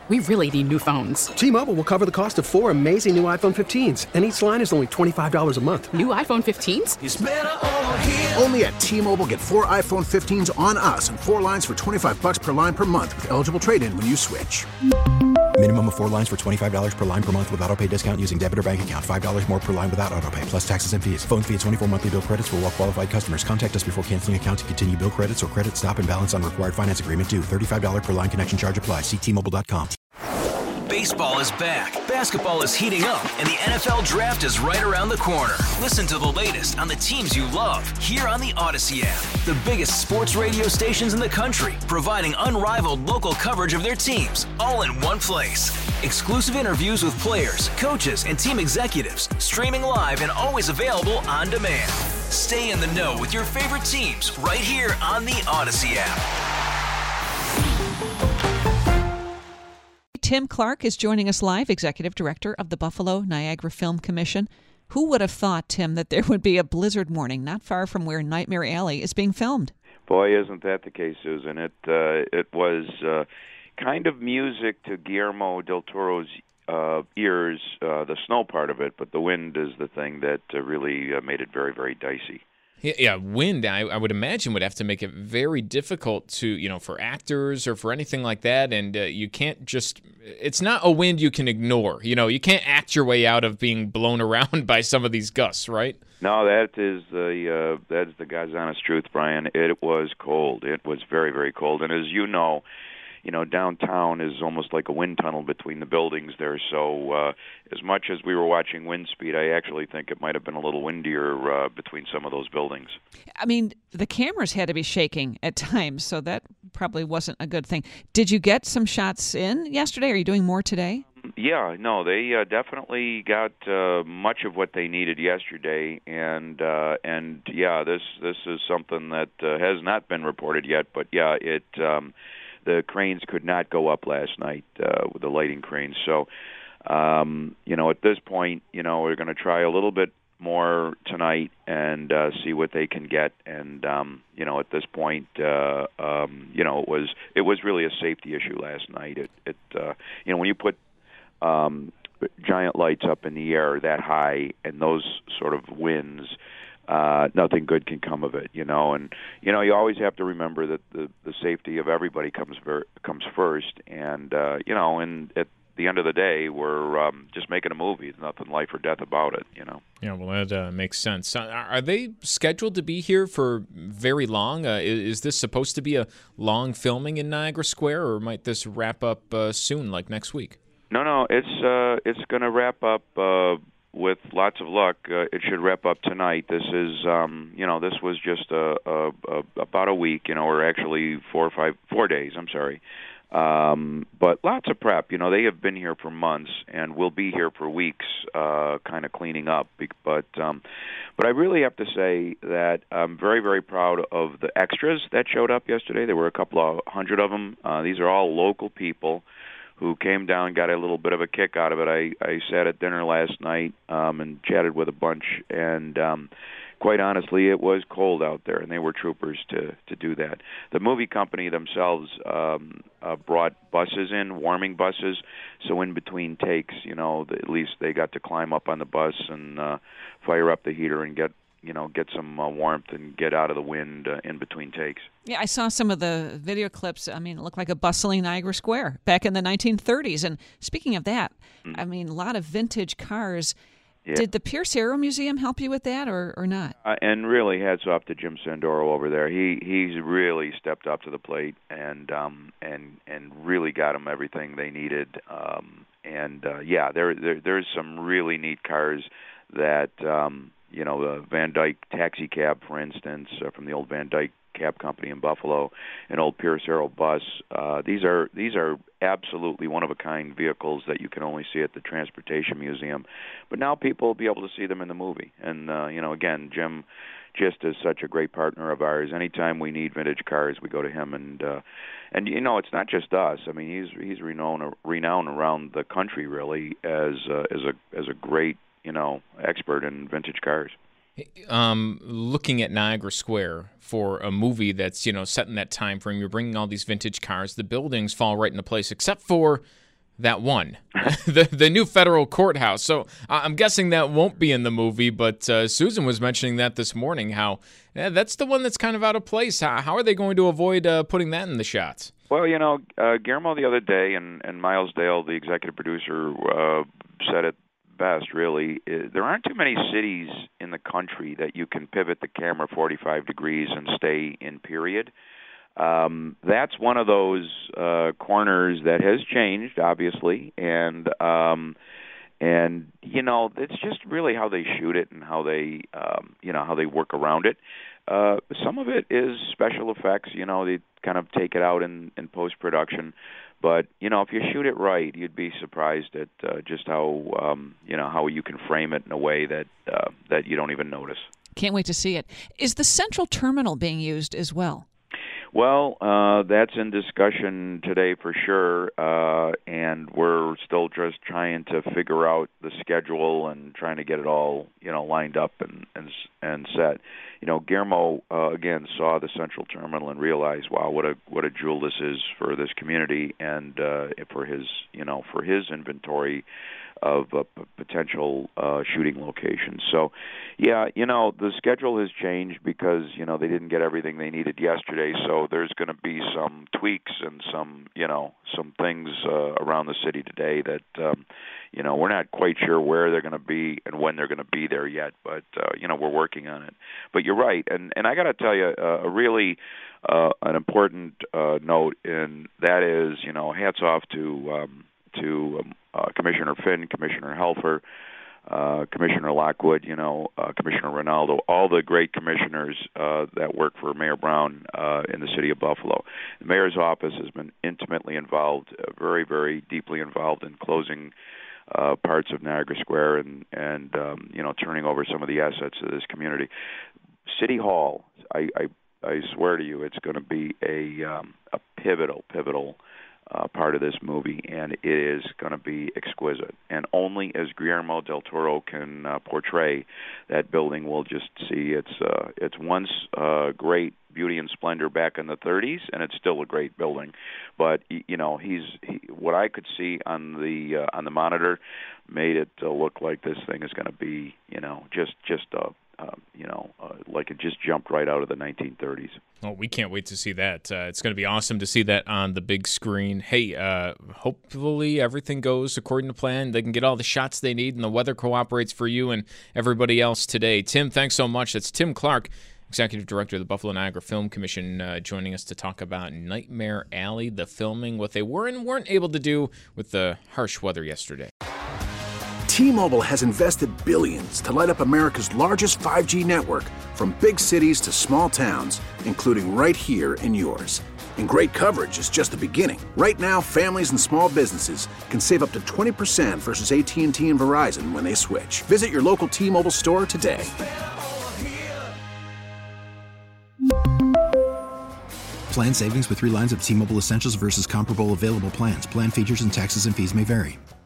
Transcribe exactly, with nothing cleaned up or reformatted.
We really need new phones. T-Mobile will cover the cost of four amazing new iPhone fifteens, and each line is only twenty-five dollars a month. New iPhone fifteens? It's better over here. Only at T-Mobile, get four iPhone fifteens on us and four lines for twenty-five dollars per line per month with eligible trade-in when you switch. Minimum of four lines for twenty-five dollars per line per month with autopay discount using debit or bank account. five dollars more per line without autopay, plus taxes and fees. Phone fee at twenty-four monthly bill credits for well-qualified customers. Contact us before canceling account to continue bill credits or credit stop and balance on required finance agreement due. thirty-five dollars per line connection charge applies. See T Mobile dot com. Baseball is back, basketball is heating up, and the N F L Draft is right around the corner. Listen to the latest on the teams you love here on the Odyssey app. The biggest sports radio stations in the country, providing unrivaled local coverage of their teams, all in one place. Exclusive interviews with players, coaches, and team executives, streaming live and always available on demand. Stay in the know with your favorite teams right here on the Odyssey app. Tim Clark is joining us live, Executive Director of the Buffalo Niagara Film Commission. Who would have thought, Tim, that there would be a blizzard warning not far from where Nightmare Alley is being filmed? Boy, isn't that the case, Susan. It uh, it was uh, kind of music to Guillermo del Toro's uh, ears, uh, the snow part of it, but the wind is the thing that uh, really uh, made it very, very dicey. Yeah, wind, I, I would imagine, would have to make it very difficult to, you know, for actors or for anything like that. And uh, you can't just, it's not a wind you can ignore. You know, you can't act your way out of being blown around by some of these gusts, right? No, that is the uh, that's the God's honest truth, Brian. It was cold. It was very, very cold. And as you know, you know, downtown is almost like a wind tunnel between the buildings there. So uh, as much as we were watching wind speed, I actually think it might have been a little windier uh, between some of those buildings. I mean, the cameras had to be shaking at times, so that probably wasn't a good thing. Did you get some shots in yesterday? Are you doing more today? Yeah, no, they uh, definitely got uh, much of what they needed yesterday, and uh, and yeah, this this is something that uh, has not been reported yet, but yeah, it. Um, The cranes could not go up last night uh, with the lighting cranes. So, um, you know, at this point, you know, we're going to try a little bit more tonight and uh, see what they can get. And, um, you know, at this point, uh, um, you know, it was it was really a safety issue last night. It, it uh, you know, when you put um, giant lights up in the air that high and those sort of winds, Uh, nothing good can come of it, you know. And you know, you always have to remember that the, the safety of everybody comes ver- comes first. And uh, you know, and at the end of the day, we're um, just making a movie. There's nothing life or death about it, you know. Yeah, well, that uh, makes sense. Uh, are they scheduled to be here for very long? Uh, is, is this supposed to be a long filming in Niagara Square, or might this wrap up uh, soon, like next week? No, no, it's uh, it's going to wrap up. Uh, With lots of luck, uh, it should wrap up tonight. This is, um, you know, this was just a, a, a, about a week, you know, or actually four or five, four days. I'm sorry, um, but lots of prep. You know, they have been here for months and will be here for weeks, uh, kind of cleaning up. But, um, but I really have to say that I'm very, very proud of the extras that showed up yesterday. There were a couple of hundred of them. Uh, these are all local people who came down, got a little bit of a kick out of it. I, I sat at dinner last night um, and chatted with a bunch, and um, quite honestly, it was cold out there, and they were troopers to, to do that. The movie company themselves um, uh, brought buses in, warming buses, so in between takes, you know, the, at least they got to climb up on the bus and uh, fire up the heater and get you know, get some uh, warmth and get out of the wind uh, in between takes. Yeah, I saw some of the video clips. I mean, it looked like a bustling Niagara Square back in the nineteen thirties. And speaking of that, mm. I mean, a lot of vintage cars. Yeah. Did the Pierce Arrow Museum help you with that or, or not? Uh, and really, hats off to Jim Sandoro over there. He he's really stepped up to the plate and um, and and really got them everything they needed. Um, and uh, yeah, there, there there's some really neat cars that. Um, You know, the Van Dyke taxi cab, for instance, uh, from the old Van Dyke Cab Company in Buffalo, an old Pierce Arrow bus. Uh, these are these are absolutely one-of-a-kind vehicles that you can only see at the Transportation Museum. But now people will be able to see them in the movie. And, uh, you know, again, Jim just is such a great partner of ours. Anytime we need vintage cars, we go to him. And, uh, and you know, it's not just us. I mean, he's he's renowned, renowned around the country, really, as, uh, as, a, as a great, you know, expert in vintage cars. Um, looking at Niagara Square for a movie that's, you know, set in that time frame, you're bringing all these vintage cars. The buildings fall right into place, except for that one, the the new federal courthouse. So uh, I'm guessing that won't be in the movie, but uh, Susan was mentioning that this morning, how yeah, that's the one that's kind of out of place. How, how are they going to avoid uh, putting that in the shots? Well, you know, uh, Guillermo the other day, and, and Miles Dale, the executive producer, uh, said it best, really. Uh, there aren't too many cities in the country that you can pivot the camera forty-five degrees and stay in period. Um, that's one of those uh, corners that has changed, obviously, and um, and you know, it's just really how they shoot it and how they um, you know how they work around it. Uh, some of it is special effects. You know, they kind of take it out in, in post production, but you know, if you shoot it right, you'd be surprised at uh, just how um, you know how you can frame it in a way that uh, that you don't even notice. Can't wait to see it. Is the central terminal being used as well? Well, uh, that's in discussion today for sure, uh, and we're still just trying to figure out the schedule and trying to get it all, you know, lined up and and, and set. You know, Guillermo uh, again saw the central terminal and realized, wow, what a what a jewel this is for this community and uh, for his, you know, for his inventory of uh, p- potential uh, shooting locations. So, yeah, you know, the schedule has changed because, you know, they didn't get everything they needed yesterday, so there's going to be some tweaks and some, you know, some things uh, around the city today that, um, you know, we're not quite sure where they're going to be and when they're going to be there yet, but, uh, you know, we're working on it. But you're right, and, and I got to tell you, uh, a really uh, an important uh, note, and that is, you know, hats off to um, to um, uh, Commissioner Finn, Commissioner Helfer, uh, Commissioner Lockwood, you know, uh, Commissioner Ronaldo, all the great commissioners uh, that work for Mayor Brown uh, in the city of Buffalo. The mayor's office has been intimately involved, uh, very, very deeply involved in closing uh, parts of Niagara Square and, and um, you know, turning over some of the assets of this community. City Hall, I, I, I swear to you, it's going to be a, um, a pivotal, pivotal Uh, part of this movie, and it is going to be exquisite. And only as Guillermo del Toro can uh, portray that building, we'll just see its uh, its once uh, great beauty and splendor back in the thirties, and it's still a great building. But you know, he's he, what I could see on the uh, on the monitor made it uh, look like this thing is going to be, you know, just just a Uh, you know, uh, like it just jumped right out of the nineteen thirties. Oh, we can't wait to see that. Uh, it's going to be awesome to see that on the big screen. Hey, uh, hopefully everything goes according to plan. They can get all the shots they need, and the weather cooperates for you and everybody else today. Tim, thanks so much. That's Tim Clark, Executive Director of the Buffalo Niagara Film Commission, uh, joining us to talk about Nightmare Alley, the filming, what they were and weren't able to do with the harsh weather yesterday. T-Mobile has invested billions to light up America's largest five G network, from big cities to small towns, including right here in yours. And great coverage is just the beginning. Right now, families and small businesses can save up to twenty percent versus A T and T and Verizon when they switch. Visit your local T-Mobile store today. Plan savings with three lines of T-Mobile Essentials versus comparable available plans. Plan features and taxes and fees may vary.